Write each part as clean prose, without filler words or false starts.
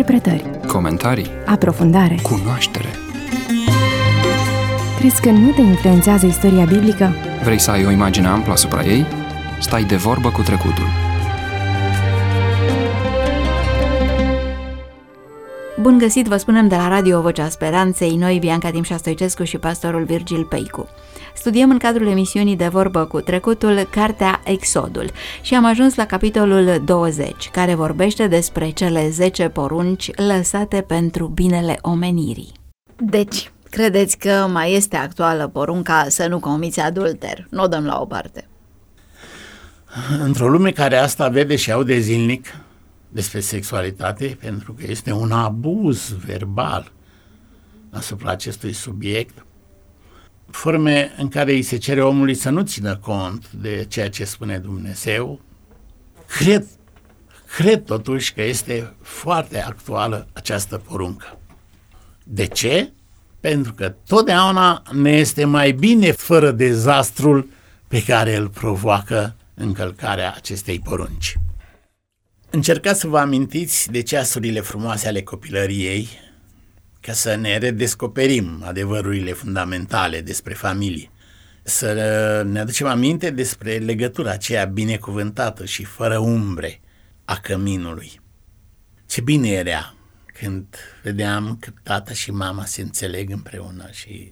Interpretări, comentarii, aprofundare. cunoaștere. Crezi că nu te influențează istoria biblică? Vrei să ai o imagine amplă asupra ei? Stai de vorbă cu trecutul. Bun găsit, vă spunem de la Radio Vocea Speranței, noi, Bianca Timșa Stoicescu și pastorul Virgil Peicu. Studiem în cadrul emisiunii De Vorbă cu Trecutul cartea Exodul și am ajuns la capitolul 20, care vorbește despre cele 10 porunci lăsate pentru binele omenirii. Deci, credeți că mai este actuală porunca să nu comiți adulter? Nu o dăm la o parte. Într-o lume care asta vede și aude zilnic despre sexualitate, pentru că este un abuz verbal asupra acestui subiect, forme în care îi se cere omului să nu țină cont de ceea ce spune Dumnezeu, cred totuși că este foarte actuală această poruncă. De ce? Pentru că totdeauna ne este mai bine fără dezastrul pe care îl provoacă încălcarea acestei porunci. Încercați să vă amintiți de ceasurile frumoase ale copilăriei, ca să ne redescoperim adevărurile fundamentale despre familie, să ne aducem aminte despre legătura aceea binecuvântată și fără umbre a căminului. Ce bine era când vedeam că tata și mama se înțeleg împreună și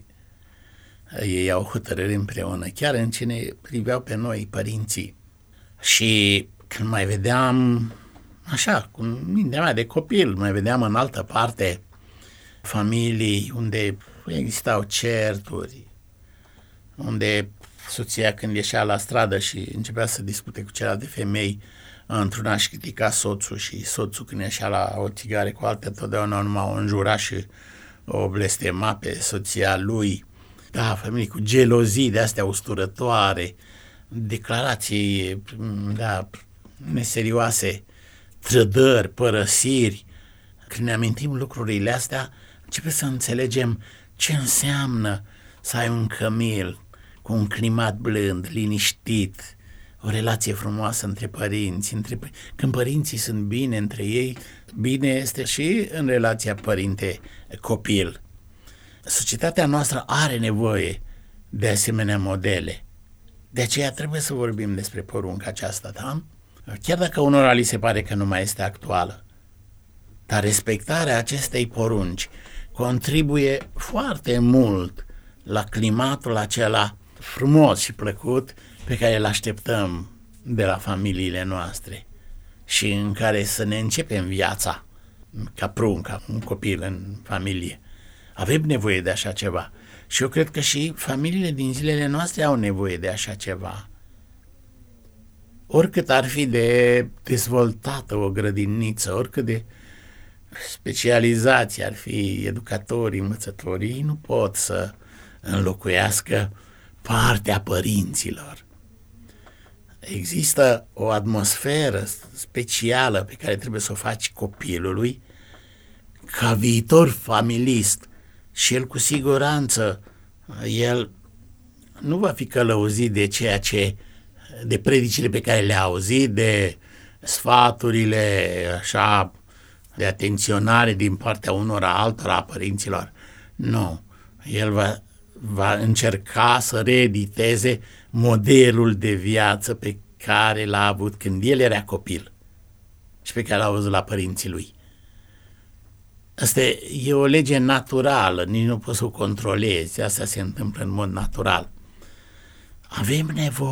ei au hotărâri împreună, chiar în ce ne priveau pe noi, părinții. Și când mai vedeam, așa, cu mintea mea de copil, mai vedeam în altă parte familii unde existau certuri, unde soția când ieșea la stradă și începea să discute cu celelalte femei, într-una își critica soțul și soțul când ieșea la o țigară cu altă, totdeauna numai o înjura și o blestema pe soția lui. Da, familii cu gelozii de astea usturătoare, declarații, da, neserioase, trădări, părăsiri. Când ne amintim lucrurile astea, începem să înțelegem ce înseamnă să ai un cămil cu un climat blând, liniștit, o relație frumoasă între părinți. Când părinții sunt bine între ei, bine este și în relația părinte-copil. Societatea noastră are nevoie de asemenea modele. De aceea trebuie să vorbim despre porunca aceasta, da? Chiar dacă unora li se pare că nu mai este actuală. Dar respectarea acestei porunci contribuie foarte mult la climatul acela frumos și plăcut pe care îl așteptăm de la familiile noastre și în care să ne începem viața ca prunc, ca un copil în familie. Avem nevoie de așa ceva și eu cred că și familiile din zilele noastre au nevoie de așa ceva. Oricât ar fi de dezvoltată o grădiniță, oricât de specializați ar fi educatorii, învățătorii, nu pot să înlocuiască partea părinților. Există o atmosferă specială pe care trebuie să o faci copilului ca viitor familist și el cu siguranță, el nu va fi călăuzit de predicile pe care le-a auzit, de sfaturile așa de atenționare din partea unora altora a părinților. Nu, el va încerca să reediteze modelul de viață pe care l-a avut când el era copil și pe care l-a văzut la părinții lui. Asta e o lege naturală, nici nu poți să o controlezi, asta se întâmplă în mod natural. Avem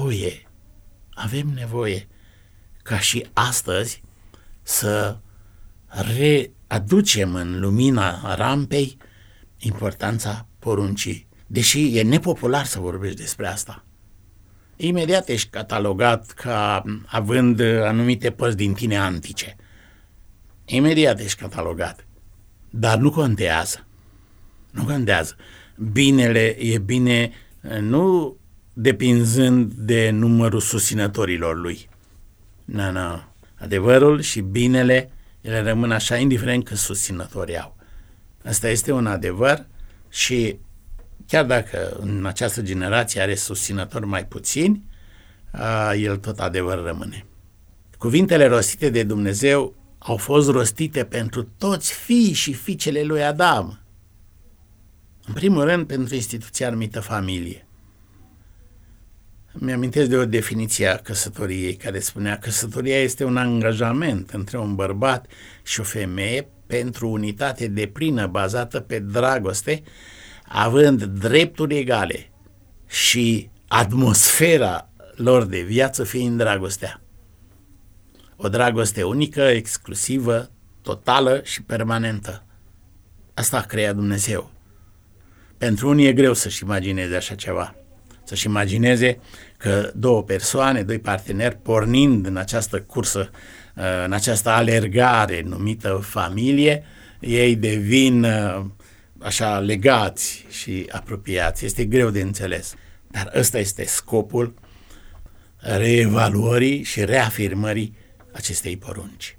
nevoie ca și astăzi să readucem în lumina rampei importanța poruncii, deși e nepopular să vorbești despre asta. Imediat ești catalogat ca având anumite părți din tine antice. Imediat ești catalogat. Dar nu contează. Nu contează. Binele e bine nu depinzând de numărul susținătorilor lui. Nu. Adevărul și binele, ele rămân așa indiferent cât susținătorii au. Asta este un adevăr și chiar dacă în această generație are susținători mai puțini, el tot adevăr rămâne. Cuvintele rostite de Dumnezeu au fost rostite pentru toți fiii și fiicele lui Adam. În primul rând, pentru instituția numită familie. Mi-amintesc de o definiție a căsătoriei care spunea: căsătoria este un angajament între un bărbat și o femeie pentru unitate deplină bazată pe dragoste, având drepturi egale și atmosfera lor de viață fiind dragostea. O dragoste unică, exclusivă, totală și permanentă. Asta a creat Dumnezeu. Pentru unii e greu să-și imagineze așa ceva. Să-și imagineze că două persoane, doi parteneri, pornind în această cursă, în această alergare numită familie, ei devin așa legați și apropiați. Este greu de înțeles. Dar ăsta este scopul reevaluării și reafirmării acestei porunci.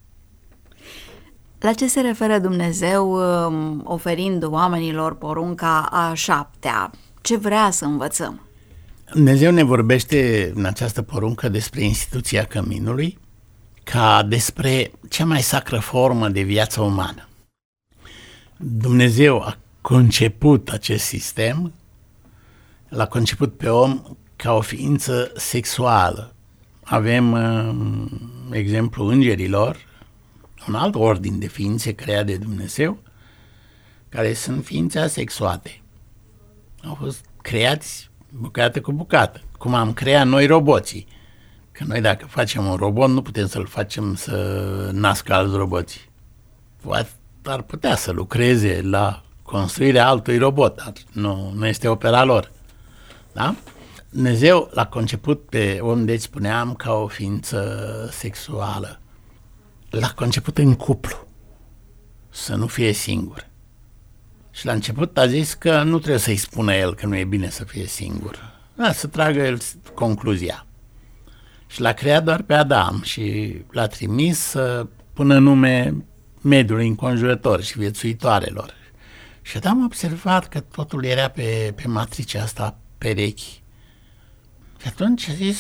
La ce se referă Dumnezeu oferind oamenilor porunca a 7-a? Ce vrea să învățăm? Dumnezeu ne vorbește în această poruncă despre instituția căminului ca despre cea mai sacră formă de viață umană. Dumnezeu a conceput acest sistem, l-a conceput pe om ca o ființă sexuală. Avem exemplu îngerilor, un alt ordin de ființe creat de Dumnezeu, care sunt ființe asexuate. Au fost creați bucată cu bucată, cum am creat noi roboții. Că noi dacă facem un robot, nu putem să-l facem să nască alți roboți. Ar putea să lucreze la construirea altui robot, dar nu este opera lor. Da? Dumnezeu l-a conceput pe om, deci spuneam, ca o ființă sexuală. L-a conceput în cuplu, să nu fie singur. Și la început a zis că nu trebuie să-i spună el că nu e bine să fie singur. Da, să tragă el concluzia. Și l-a creat doar pe Adam și l-a trimis să pună nume mediului înconjurător și viețuitoarelor. Și Adam a observat că totul era pe matricea asta perechi. Și atunci a zis: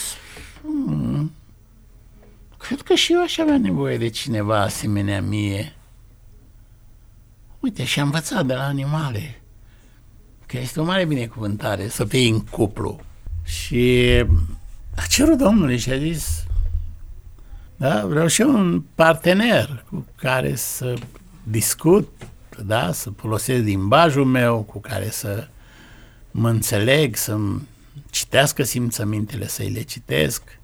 cred că și eu aș avea nevoie de cineva asemenea mie. Uite, și-a învățat de la animale că este o mare binecuvântare să fii în cuplu. Și a cerut Domnului și a zis: da, vreau și eu un partener cu care să discut, da, să folosesc limbajul meu, cu care să mă înțeleg, să-mi citească simțămintele, să-i le citesc.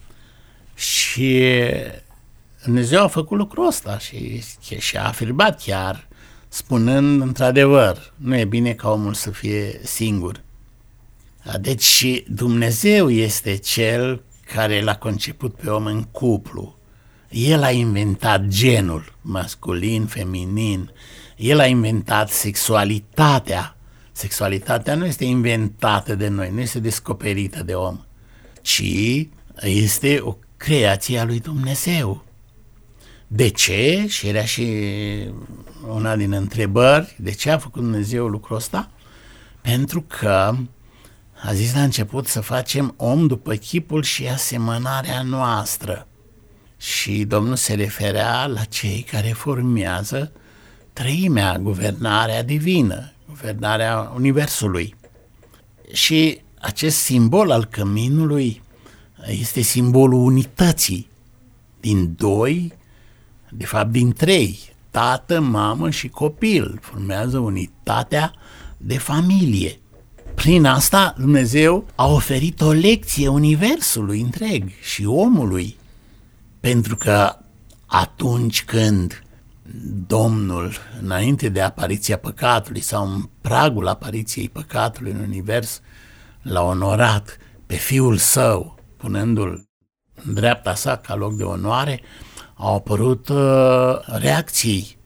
Și Dumnezeu a făcut lucrul ăsta și a afirmat chiar, spunând într-adevăr, nu e bine ca omul să fie singur. Deci și Dumnezeu este cel care l-a conceput pe om în cuplu. El a inventat genul masculin, feminin, el a inventat sexualitatea. Sexualitatea nu este inventată de noi, nu este descoperită de om, ci este o creație a lui Dumnezeu. De ce? Și era și una din întrebări, de ce a făcut Dumnezeu lucrul ăsta? Pentru că a zis la început să facem om după chipul și asemănarea noastră. Și Domnul se referea la cei care formează treimea, guvernarea divină, guvernarea Universului. Și acest simbol al căminului este simbolul unității din doi, de fapt din trei, tată, mamă și copil, formează unitatea de familie. Prin asta Dumnezeu a oferit o lecție universului întreg și omului, pentru că atunci când Domnul, înainte de apariția păcatului sau în pragul apariției păcatului în univers, l-a onorat pe Fiul Său, punându-l în dreapta sa ca loc de onoare, au apărut reacții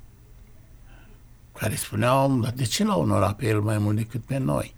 care spuneau: de ce l-a onorat pe el mai mult decât pe noi?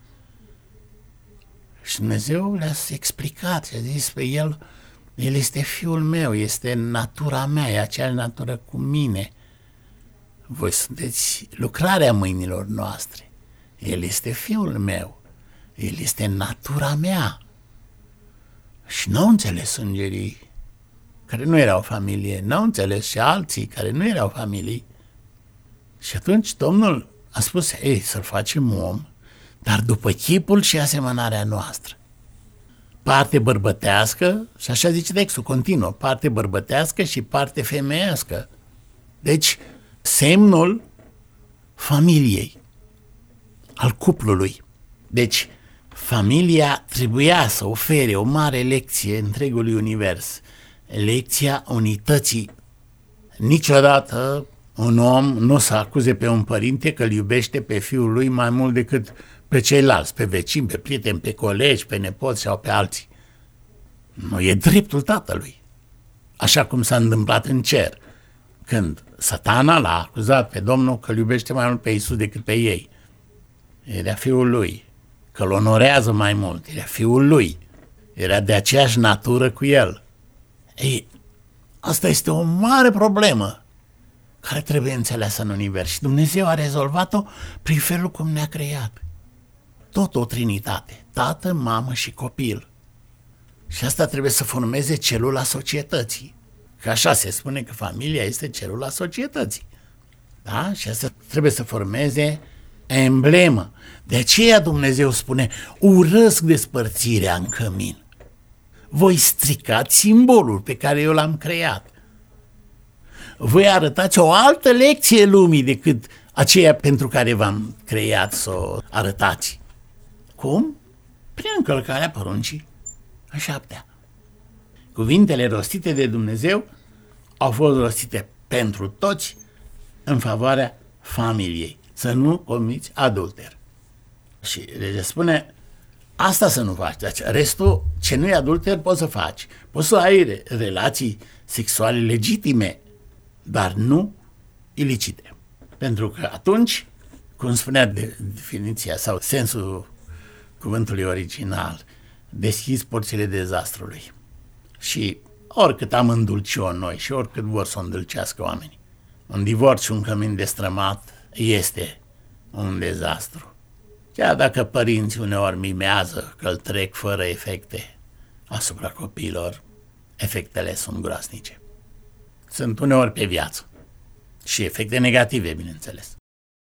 Și Dumnezeu le-a explicat și a zis: pe el este Fiul meu, este natura mea, e aceeași natură cu mine. Voi sunteți lucrarea mâinilor noastre. El este Fiul meu, el este natura mea. Și n-au înțeles îngerii care nu erau familie, n-au înțeles și alții care nu erau familii. Și atunci Domnul a spus, ei, să-l facem om, dar după chipul și asemănarea noastră. Parte bărbătească, și așa zice textul, continuă, parte bărbătească și parte femeiască. Deci, semnul familiei, al cuplului. Deci, familia trebuia să ofere o mare lecție întregului univers, lecția unității. Niciodată un om nu să acuze pe un părinte că îl iubește pe fiul lui mai mult decât pe ceilalți, pe vecini, pe prieteni, pe colegi, pe nepoți sau pe alții. Nu e dreptul tatălui. Așa cum s-a întâmplat în cer, când Satana l-a acuzat pe Domnul că îl iubește mai mult pe Iisus decât pe ei. Era fiul lui, că îl onorează mai mult, era fiul lui, era de aceeași natură cu el. Ei, asta este o mare problemă care trebuie înțeleasă în univers și Dumnezeu a rezolvat-o prin felul cum ne-a creat. Tot o trinitate, tată, mamă și copil. Și asta trebuie să formeze celula societății. Că așa se spune că familia este celula societății. Da? Și asta trebuie să formeze emblemă. De aceea Dumnezeu spune, urăsc despărțirea în cămin. Voi stricați simbolul pe care eu l-am creat. Voi arătați o altă lecție lumii decât aceea pentru care v-am creat să o arătați. Cum? Prin încălcarea poruncii a 7-a. Cuvintele rostite de Dumnezeu au fost rostite pentru toți în favoarea familiei. Să nu comiți adulter. Și legea spune, asta să nu faci. Deci restul, ce nu e adulter, poți să faci. Poți să ai relații sexuale legitime, dar nu ilicite. Pentru că atunci, cum spunea definiția sau sensul cuvântului original, deschizi porțile dezastrului. Și oricât am îndulci-o noi și oricât vor să o îndulcească oamenii, un divorț și un cămin destrămat este un dezastru. Chiar dacă părinții uneori mimează că îl trec fără efecte asupra copiilor, efectele sunt groaznice. Sunt uneori pe viață și efecte negative, bineînțeles.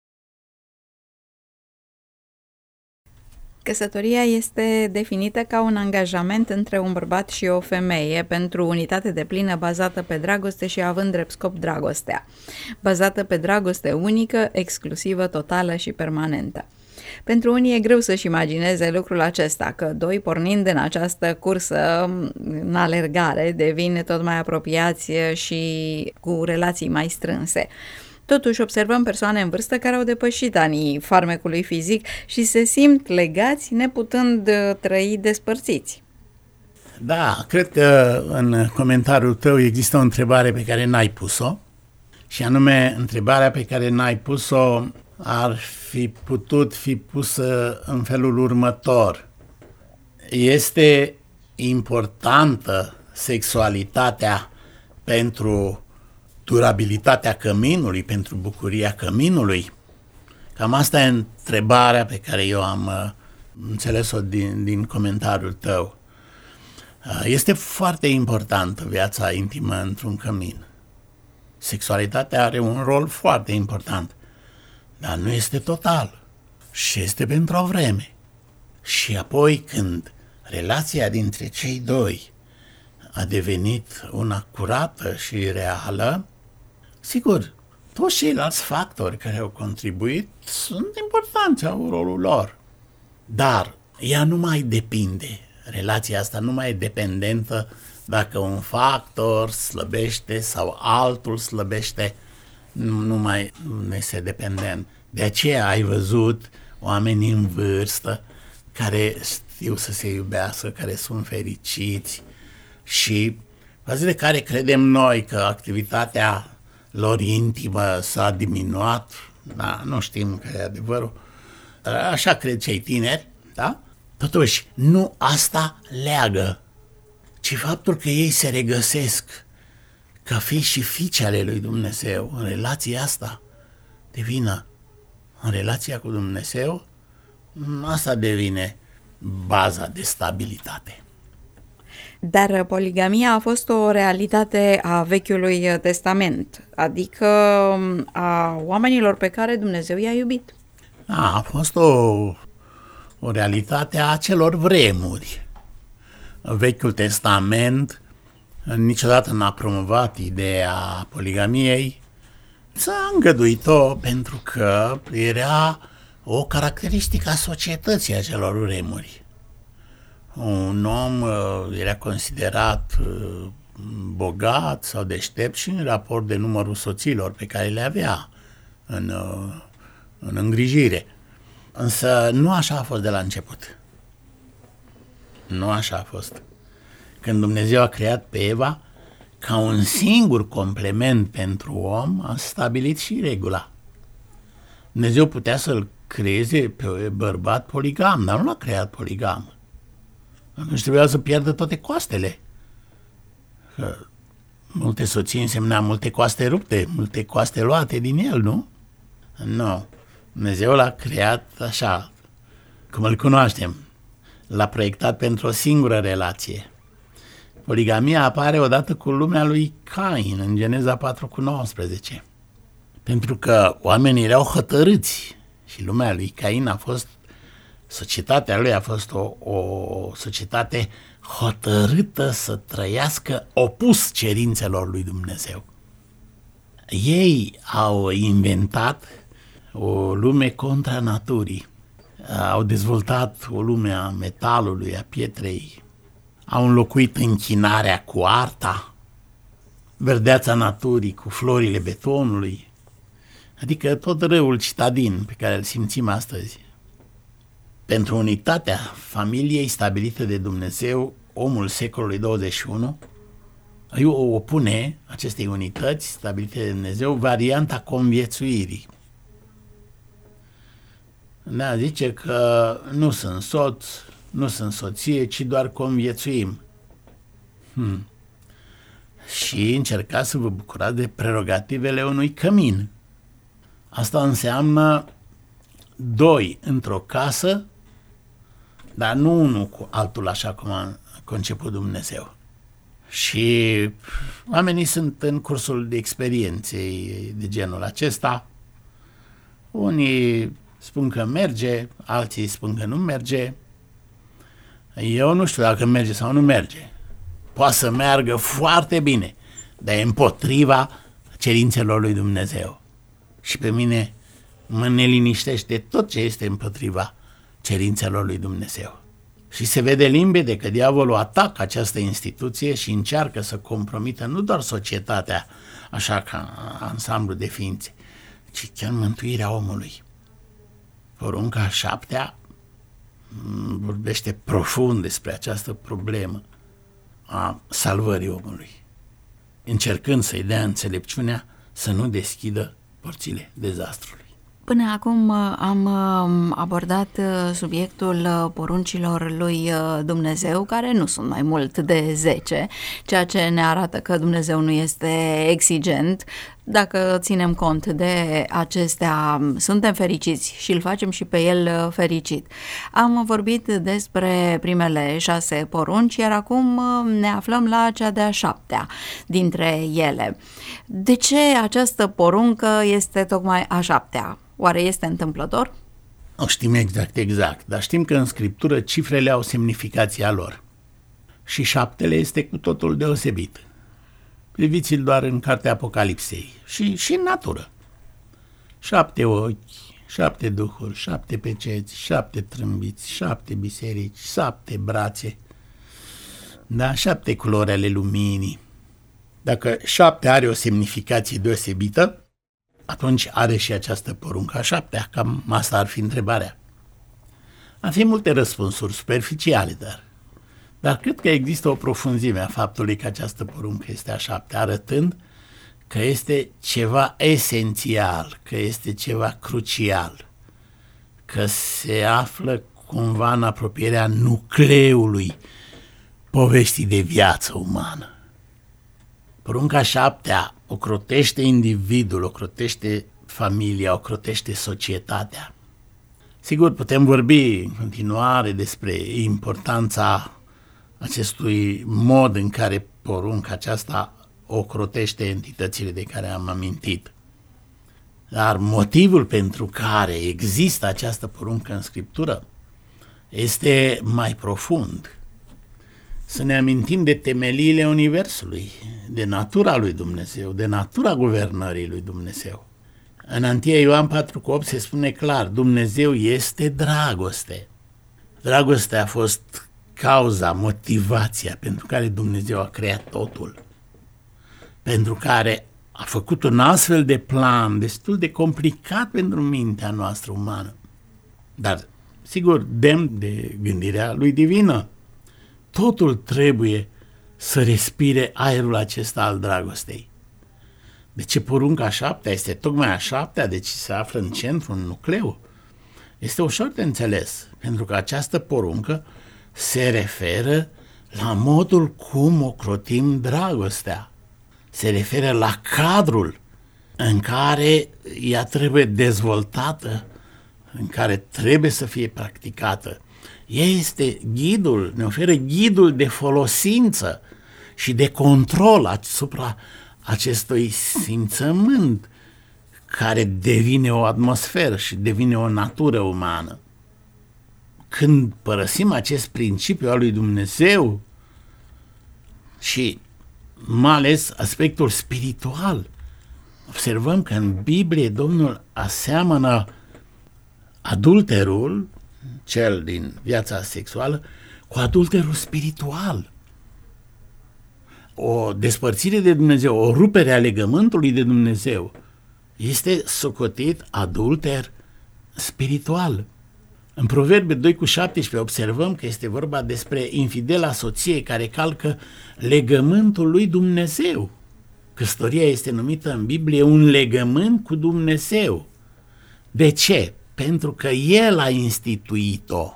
Căsătoria este definită ca un angajament între un bărbat și o femeie pentru unitate deplină bazată pe dragoste și având drept scop dragostea, bazată pe dragoste unică, exclusivă, totală și permanentă. Pentru unii e greu să-și imagineze lucrul acesta, că doi, pornind în această cursă în alergare, devin tot mai apropiați și cu relații mai strânse. Totuși observăm persoane în vârstă care au depășit anii farmecului fizic și se simt legați neputând trăi despărțiți. Da, cred că în comentariul tău există o întrebare pe care n-ai pus-o și anume întrebarea pe care n-ai pus-o ar fi putut fi pusă în felul următor. Este importantă sexualitatea pentru durabilitatea căminului, pentru bucuria căminului? Cam asta e întrebarea pe care eu am înțeles-o din comentariul tău. Este foarte importantă viața intimă într-un cămin. Sexualitatea are un rol foarte important, dar nu este total și este pentru o vreme. Și apoi când relația dintre cei doi a devenit una curată și reală, sigur, toți ceilalți factori care au contribuit sunt importanți, au rolul lor. Dar ea nu mai depinde, relația asta nu mai e dependentă dacă un factor slăbește sau altul slăbește, nu mai este dependent. De aceea ai văzut oameni în vârstă care știu să se iubească, care sunt fericiți și față de care credem noi că activitatea lor intimă s-a diminuat, da, nu știm că e adevărul, așa cred cei tineri, da? Totuși, nu asta leagă, ci faptul că ei se regăsesc ca fii și fiice ale lui Dumnezeu în relația asta divină, în relația cu Dumnezeu, asta devine baza de stabilitate. Dar poligamia a fost o realitate a Vechiului Testament, adică a oamenilor pe care Dumnezeu i-a iubit. A fost o realitate a acelor vremuri. Vechiul Testament niciodată n-a promovat ideea poligamiei, s-a îngăduit-o pentru că era o caracteristică a societății acelor vremuri. Un om era considerat bogat sau deștept și în raport de numărul soților pe care le avea în îngrijire. Însă nu așa a fost de la început. Nu așa a fost. Când Dumnezeu a creat pe Eva, ca un singur complement pentru om, a stabilit și regula. Dumnezeu putea să-l creeze pe bărbat poligam, dar nu l-a creat poligam. Atunci trebuia să pierdă toate coastele. Că multe soții însemna multe coaste rupte, multe coaste luate din el, nu? Nu. Dumnezeu l-a creat așa, cum îl cunoaștem. L-a proiectat pentru o singură relație. Poligamia apare odată cu lumea lui Cain, în Geneza 4:19. Pentru că oamenii erau hotărâți și lumea lui Cain a fost, societatea lui a fost o societate hotărâtă să trăiască opus cerințelor lui Dumnezeu. Ei au inventat o lume contra naturii, au dezvoltat o lume a metalului, a pietrei, au înlocuit închinarea cu arta, verdeața naturii cu florile betonului, adică tot răul citadin pe care îl simțim astăzi. Pentru unitatea familiei stabilită de Dumnezeu, omul secolului 21 îi opune acestei unități stabilite de Dumnezeu varianta conviețuirii. Da, zice că nu sunt soț, nu sunt soție, ci doar conviețuim. Și încercați să vă bucurați de prerogativele unui cămin. Asta înseamnă doi într-o casă, dar nu unul cu altul așa cum a conceput Dumnezeu. Și oamenii sunt în cursul de experienței de genul acesta. Unii spun că merge, alții spun că nu merge. Eu nu știu dacă merge sau nu merge. Poate să meargă foarte bine, dar e împotriva cerințelor lui Dumnezeu. Și pe mine mă neliniștește tot ce este împotriva cerințelor lui Dumnezeu. Și se vede limpede că diavolul atacă această instituție și încearcă să compromită nu doar societatea, așa ca ansamblu de ființe, ci chiar mântuirea omului. Porunca 7 vorbește profund despre această problemă a salvării omului, încercând să-i dea înțelepciunea să nu deschidă porțile dezastrului. Până acum am abordat subiectul poruncilor lui Dumnezeu, care nu sunt mai mult de 10, ceea ce ne arată că Dumnezeu nu este exigent. Dacă ținem cont de acestea, suntem fericiți și îl facem și pe el fericit. Am vorbit despre primele 6 porunci, iar acum ne aflăm la cea de-a 7-a dintre ele. De ce această poruncă este tocmai a 7-a? Oare este întâmplător? Nu știm exact, dar știm că în Scriptură cifrele au semnificația lor. Și 7 este cu totul deosebit. Priviți-l doar în cartea Apocalipsei și în natură. 7 ochi, 7 duhuri, 7 peceți, 7 trâmbiți, 7 biserici, 7 brațe, da, 7 culori ale luminii. Dacă 7 are o semnificație deosebită, atunci are și această poruncă a 7-a, cam asta ar fi întrebarea. Ar fi multe răspunsuri superficiale, dar cred că există o profunzime a faptului că această poruncă este a 7-a, arătând că este ceva esențial, că este ceva crucial, că se află cumva în apropierea nucleului poveștii de viață umană. Porunca 7-a ocrotește individul, ocrotește familia, ocrotește societatea. Sigur, putem vorbi în continuare despre importanța acestui mod în care porunca aceasta ocrotește entitățile de care am amintit. Dar motivul pentru care există această poruncă în Scriptură este mai profund. Să ne amintim de temeliile Universului, de natura lui Dumnezeu, de natura guvernării lui Dumnezeu. În 1 Ioan 4,8 se spune clar, Dumnezeu este dragoste. Dragostea a fost cauza, motivația pentru care Dumnezeu a creat totul, pentru care a făcut un astfel de plan destul de complicat pentru mintea noastră umană, dar sigur demn de gândirea lui divină. Totul trebuie să respire aerul acesta al dragostei. De ce porunca a 7-a este tocmai a 7-a, deci se află în centru, în nucleu? Este ușor de înțeles, pentru că această poruncă se referă la modul cum ocrotim dragostea. Se referă la cadrul în care ea trebuie dezvoltată, în care trebuie să fie practicată. Ea este ghidul, ne oferă ghidul de folosință și de control asupra acestui simțământ care devine o atmosferă și devine o natură umană. Când părăsim acest principiu al lui Dumnezeu și mai ales aspectul spiritual, observăm că în Biblie Domnul aseamănă adulterul, cel din viața sexuală, cu adulterul spiritual. O despărțire de Dumnezeu, o rupere a legământului de Dumnezeu este socotit adulter spiritual. În Proverbe 2,17 observăm că este vorba despre infidela soție care calcă legământul lui Dumnezeu. Căsătoria este numită în Biblie un legământ cu Dumnezeu. De ce? Pentru că El a instituit-o.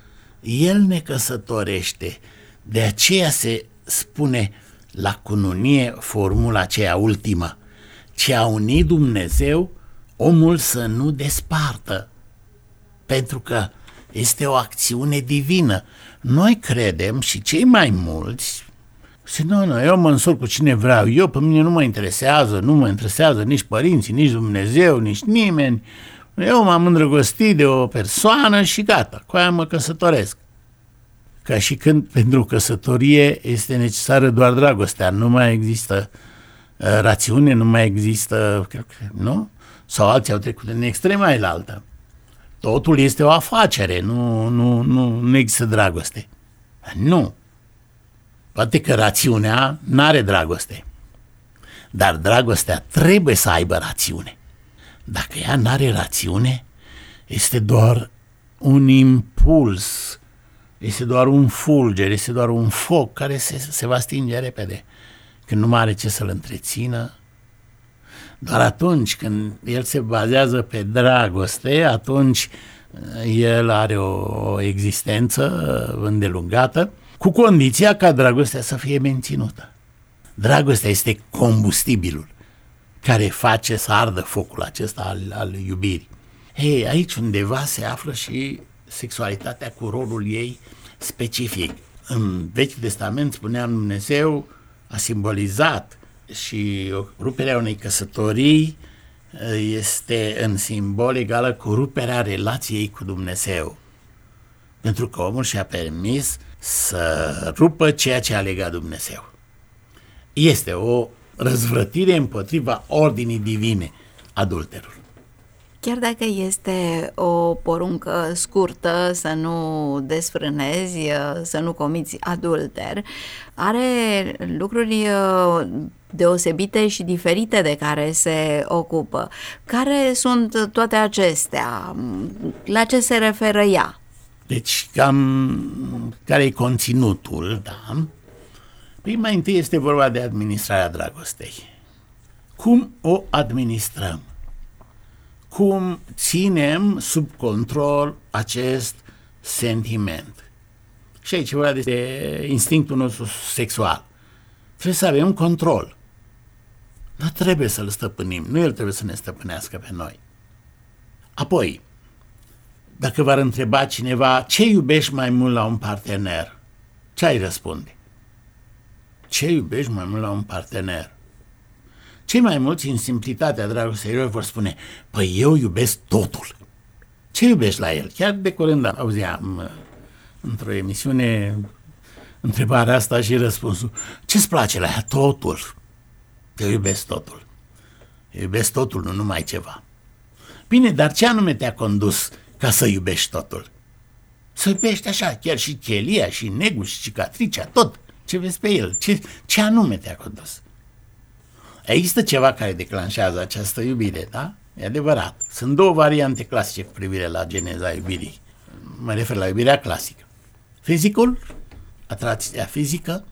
El ne căsătorește. De aceea se spune la cununie formula aceea ultimă. Ce a unit Dumnezeu, omul să nu despartă. Pentru că este o acțiune divină. Noi credem și cei mai mulți, nu, eu mă însor cu cine vreau eu, pe mine nu mă interesează nici părinții, nici Dumnezeu, nici nimeni. Eu m-am îndrăgostit de o persoană și gata, cu aia mă căsătoresc. Ca și când pentru căsătorie este necesară doar dragostea, nu mai există rațiune, nu mai există, nu? Sau alții au trecut în extrema ailaltă. Totul este o afacere, nu există dragoste. Nu. Poate că rațiunea n-are dragoste, dar dragostea trebuie să aibă rațiune. Dacă ea n-are rațiune, este doar un impuls, este doar un fulger, este doar un foc care se va stinge repede. Când nu mai are ce să-l întrețină, doar atunci când el se bazează pe dragoste, atunci el are o existență îndelungată, cu condiția ca dragostea să fie menținută. Dragostea este combustibilul care face să ardă focul acesta al iubirii. Aici undeva se află și sexualitatea cu rolul ei specific. În Vechiul Testament, spuneam, Dumnezeu a simbolizat și ruperea unei căsătorii este în simbol egală cu ruperea relației cu Dumnezeu. Pentru că omul și-a permis să rupă ceea ce a legat Dumnezeu. Este o răzvrătire împotriva ordinii divine, adulterul. Chiar dacă este o poruncă scurtă să nu desfrânezi, să nu comiți adulter, are lucruri deosebite și diferite de care se ocupă. Care sunt toate acestea? La ce se referă ea? Deci, care e conținutul, da? Păi mai întâi este vorba de administrarea dragostei. Cum o administrăm? Cum ținem sub control acest sentiment? Și aici e vorba de instinctul nostru sexual. Trebuie să avem control. Nu trebuie să-l stăpânim, nu el trebuie să ne stăpânească pe noi. Apoi, dacă v-ar întreba cineva ce iubești mai mult la un partener, ce ai răspunde? Ce iubești mai mult la un partener? Cei mai mulți, în simplitatea dragostei, vor spune, păi eu iubesc totul. Ce iubești la el? Chiar de curând auzeam într-o emisiune întrebarea asta și răspunsul, ce-ți place la ea? Totul. Eu iubesc totul. Eu iubesc totul, nu numai ceva. Bine, dar ce anume te-a condus ca să iubești totul? Să iubești așa, chiar și chelia, și negul, și cicatricea, tot ce vezi pe el. Ce anume te-a condus? Există ceva care declanșează această iubire, da? E adevărat. Sunt două variante clasice cu privire la geneza iubirii. Mă refer la iubirea clasică. Fizicul, atracția fizică,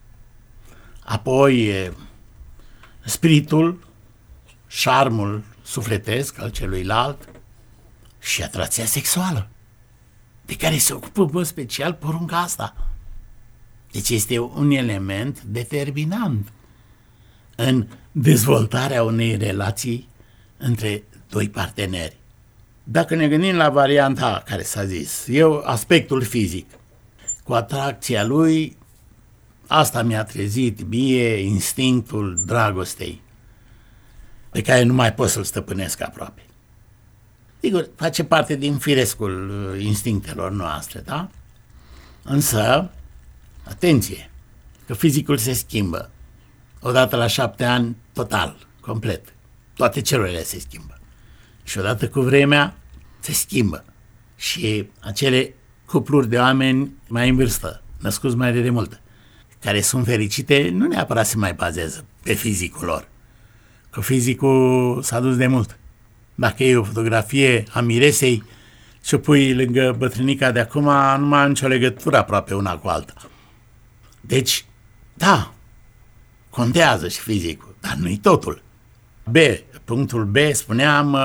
apoi spiritul, șarmul sufletesc al celuilalt și atracția sexuală, de care se ocupă special porunca asta. Deci este un element determinant în dezvoltarea unei relații între doi parteneri. Dacă ne gândim la varianta care s-a zis, aspectul fizic, cu atracția lui, asta mi-a trezit mie instinctul dragostei, pe care nu mai pot să-l stăpânesc aproape. Sigur, face parte din firescul instinctelor noastre, da? Însă, atenție, că fizicul se schimbă. Odată la 7 ani, total, complet. Toate celulele se schimbă. Și odată cu vremea, se schimbă. Și acele cupluri de oameni mai în vârstă, născuți mai de demult, care sunt fericite, nu neapărat se mai bazează pe fizicul lor. Că fizicul s-a dus de mult. Dacă e o fotografie a miresei și o pui lângă bătrânica de acum, nu mai am nicio legătură aproape una cu alta. Deci, da, contează și fizicul, dar nu-i totul. Punctul B, spuneam,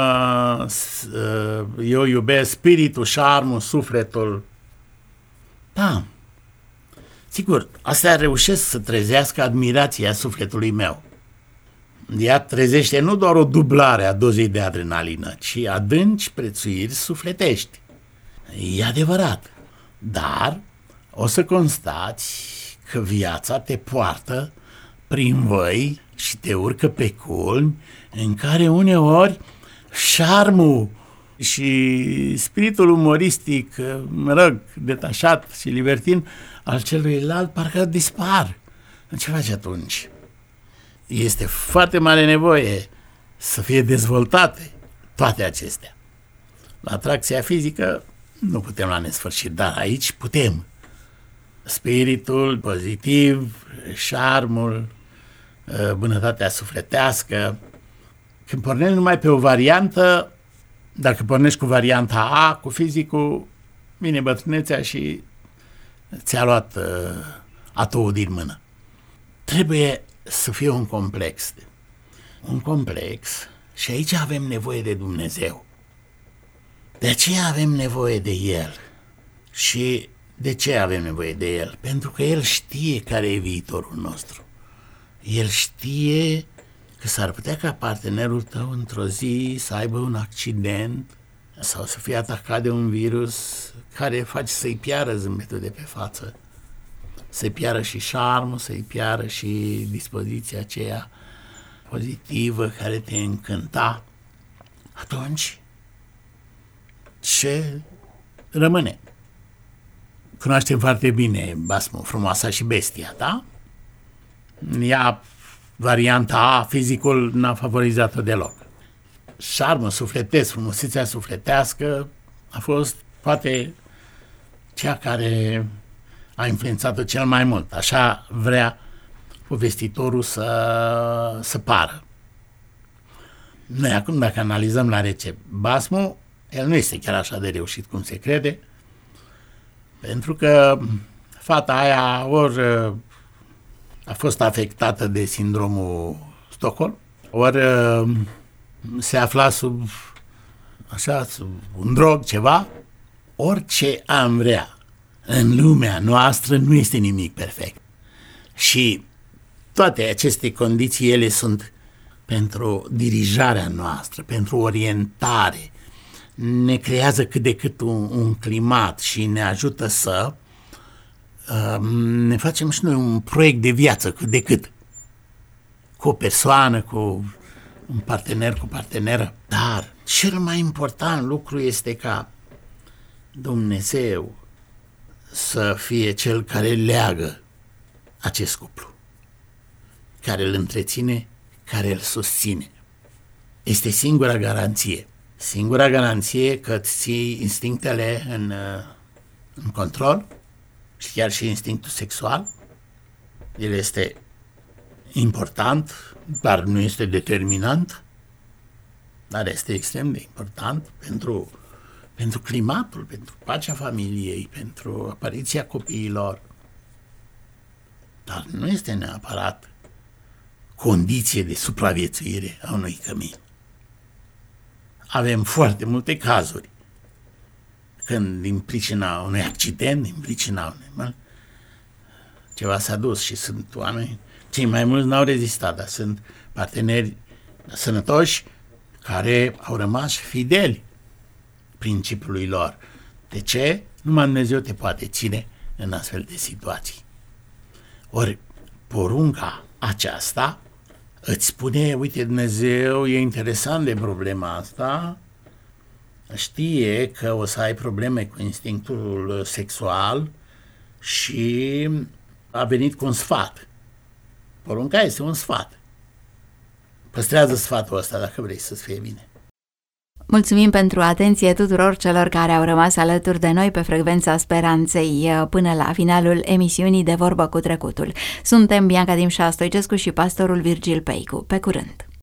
eu iubesc spiritul, șarmul, sufletul. Da, sigur, astea reușesc să trezească admirația sufletului meu. Ea trezește nu doar o dublare a dozei de adrenalină, ci adânci prețuiri sufletești. E adevărat, dar o să constați că viața te poartă prin văi și te urcă pe culmi în care uneori șarmul și spiritul umoristic, detașat și libertin al celuilalt parcă dispar. Ce faci atunci? Este foarte mare nevoie să fie dezvoltate toate acestea. La atracția fizică nu putem la nesfârșit, dar aici putem. Spiritul pozitiv, șarmul, bunătatea sufletească. Când pornești numai pe o variantă, dacă pornești cu varianta A, cu fizicul, vine bătrânețea și ți-a luat atoul din mână. Trebuie să fie un complex. Un complex și aici avem nevoie de Dumnezeu. De aceea avem nevoie de El. Și de ce avem nevoie de El? Pentru că El știe care e viitorul nostru. El știe că s-ar putea ca partenerul tău într-o zi să aibă un accident sau să fie atacat de un virus care face să-i piară zâmbetul de pe față, să-i piară și șarmul, să-i piară și dispoziția aceea pozitivă care te încânta. Atunci, ce rămâne? Cunoaștem foarte bine basmul Frumoasa și Bestia, da? Ea, varianta A, fizicul n-a favorizat-o deloc. Șarmul sufletesc, frumusețea sufletească a fost poate cea care a influențat-o cel mai mult. Așa vrea povestitorul să pară. Noi acum, dacă analizăm la rece basmul, el nu este chiar așa de reușit cum se crede, pentru că fata aia ori a fost afectată de sindromul Stockholm, ori se afla sub un drog, ceva. Orice am vrea în lumea noastră nu este nimic perfect. Și toate aceste condiții, ele sunt pentru dirijarea noastră, pentru orientare. Ne creează cât de cât un climat și ne ajută să ne facem și noi un proiect de viață cât de cât. Cu o persoană, cu un partener, cu o parteneră. Dar cel mai important lucru este ca Dumnezeu să fie cel care leagă acest cuplu, care îl întreține, care îl susține. Este singura garanție. Singura garanție că îți ții instinctele în control și chiar și instinctul sexual. El este important, dar nu este determinant, dar este extrem de important pentru climatul, pentru pacea familiei, pentru apariția copiilor. Dar nu este neapărat condiție de supraviețuire a unui cămin. Avem foarte multe cazuri când din pricina unui accident, din pricina unui ceva s-a dus și sunt oameni, cei mai mulți n-au rezistat, dar sunt parteneri sănătoși care au rămas fideli principiului lor. De ce? Numai Dumnezeu te poate ține în astfel de situații. Ori porunca aceasta îți spune, uite, Dumnezeu e interesant de problema asta, știe că o să ai probleme cu instinctul sexual și a venit cu un sfat. Porunca este un sfat. Păstrează sfatul ăsta dacă vrei să-ți fie bine. Mulțumim pentru atenție tuturor celor care au rămas alături de noi pe frecvența Speranței până la finalul emisiunii De Vorbă cu Trecutul. Suntem Bianca Dimșa Stoicescu și pastorul Virgil Peicu. Pe curând!